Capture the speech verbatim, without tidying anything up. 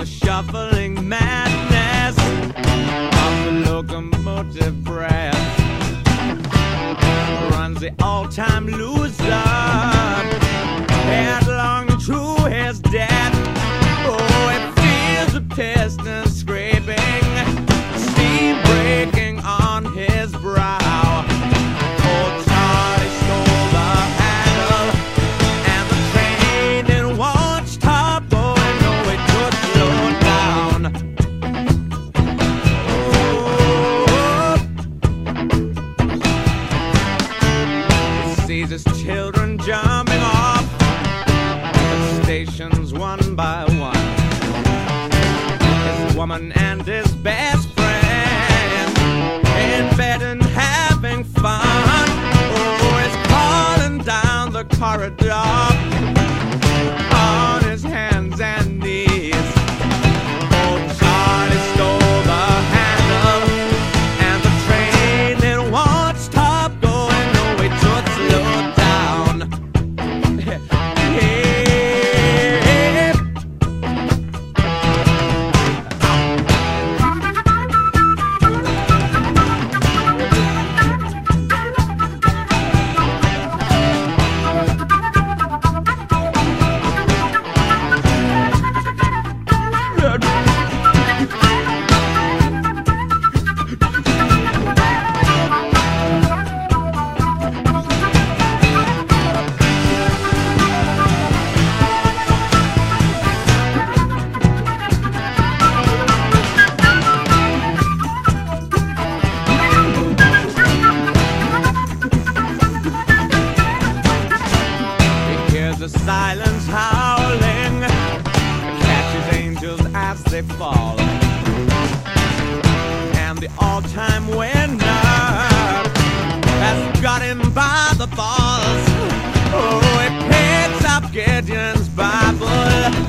shuffling madness of the locomotive breath runs the all-time loser headlong to his death. Oh, it feels the piston scraping, steam breaking on his brow. Old Charlie stole the handle, and the train it won't stop going. No, it could slow down. Oh, he sees his children jumping off the stations one by one. His woman and his best friend in bed and having fun. Oh, he's crawling down the corridor on his hands and knees. Old Charlie stole the handle, and the train it won't stop going. No, it should slow down. Yeah. The silence howling catches angels as they fall, and the all-time winner has got him by the balls. Oh, he picks up Gideon's Bible